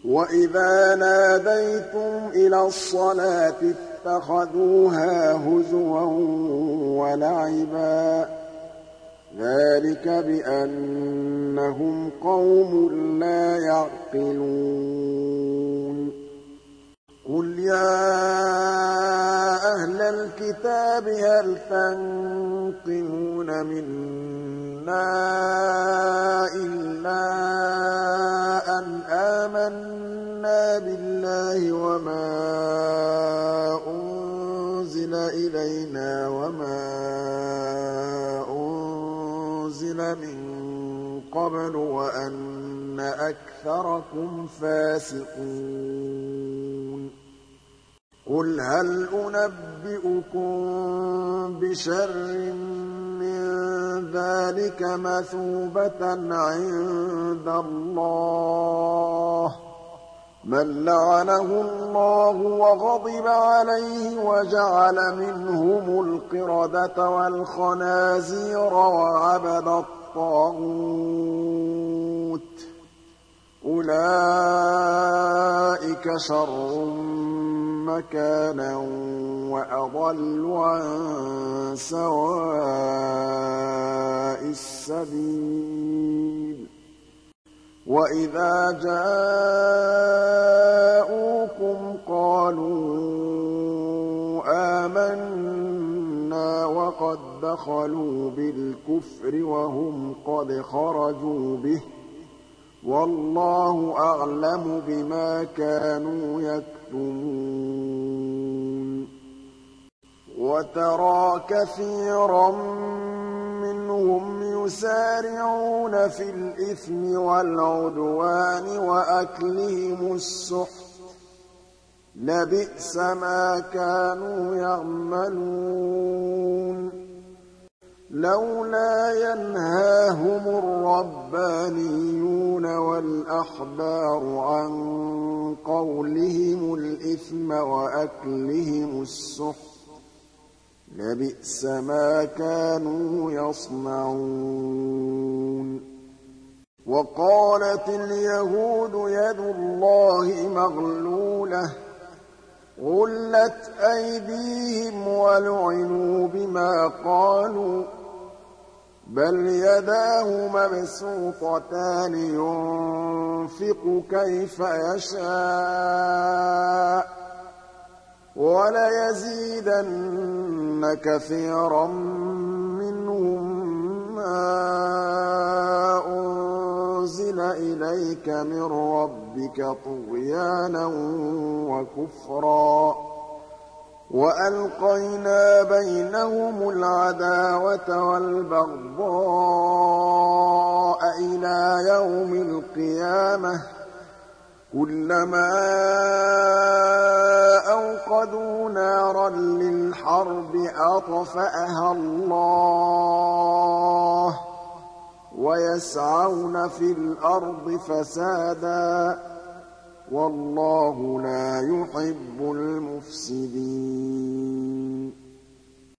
وَإِذَا نَادَيْتُمْ إِلَى الصَّلَاةِ اتَّخَذُوهَا هُزُوًا وَلَعِبًا ۚ ذَٰلِكَ بِأَنَّهُمْ قَوْمٌ لَّا يَعْقِلُونَ قُلْ يَا أَهْلَ الْكِتَابِ هَلْ تَنقِمُونَ مِنَّا إِلَّا أَنْ آمَنَّا بِاللَّهِ وَمَا أُنزِلَ إِلَيْنَا وَمَا أُنزِلَ مِن قَبْلُ وَأَنَّ أَكْثَرَكُمْ فَاسِقُونَ قُلْ هَلْ أُنَبِّئُكُم بِشَرٍّ مِّن ذَٰلِكَ مَثُوبَةً عِندَ اللَّهِ ۚ مَن لَّعَنَهُ اللَّهُ وَغَضِبَ عَلَيْهِ وَجَعَلَ مِنْهُمُ الْقِرَدَةَ وَالْخَنَازِيرَ وَعَبَدَ الطَّاغُوتَ ۚ أُولَٰئِكَ شَرٌّ مَّكَانًا وَأَضَلُّ عَن سَوَاءِ السَّبِيلِ وَإِذَا جَاءُوكُمْ قَالُوا آمَنَّا وَقَد دَّخَلُوا بِالْكُفْرِ وَهُمْ قَدْ خَرَجُوا بِهِ ۚ وَاللَّهُ أَعْلَمُ بِمَا كَانُوا يَكْتُمُونَ وَتَرَىٰ كَثِيرًا مِّنْهُمْ يُسَارِعُونَ فِي الْإِثْمِ وَالْعُدْوَانِ وَأَكْلِهِمُ السُّحْتَ ۚ لَبِئْسَ مَا كَانُوا يَعْمَلُونَ لَوْلَا يَنْهَاهُمُ الرَّبَّانِيُّونَ وَالْأَحْبَارُ عَن قَوْلِهِمُ الْإِثْمَ وَأَكْلِهِمُ السُّحْتَ ۚ لَبِئْسَ ما كانوا يصنعون وَقَالَتِ الْيَهُودُ يَدُ اللَّهِ مَغْلُولَةٌ غُلَّتْ أَيْدِيهِمْ وَلُعِنُوا بِمَا قَالُوا ۘ بَلْ يَدَاهُ مَبْسُوطَتَانِ يُنفِقُ كَيْفَ يَشَاءُ ۚ وَلَيَزِيدَنَّ كَثِيرًا مِّنْهُم مَّا أُنزِلَ إِلَيْكَ مِن رَّبِّكَ طُغْيَانًا وَكُفْرًا ۖ وَأَلْقَيْنَا بَيْنَهُمُ الْعَدَاوَةَ وَالْبَغْضَاءَ إِلَىٰ يَوْمِ الْقِيَامَةِ ۚ كُلَّمَا أَوْقَدُوا نَارًا لِّلْحَرْبِ أَطْفَأَهَا اللَّهُ ۚ وَيَسْعَوْنَ فِي الْأَرْضِ فَسَادًا ۚ وَاللَّهُ لَا يُحِبُّ الْمُفْسِدِينَ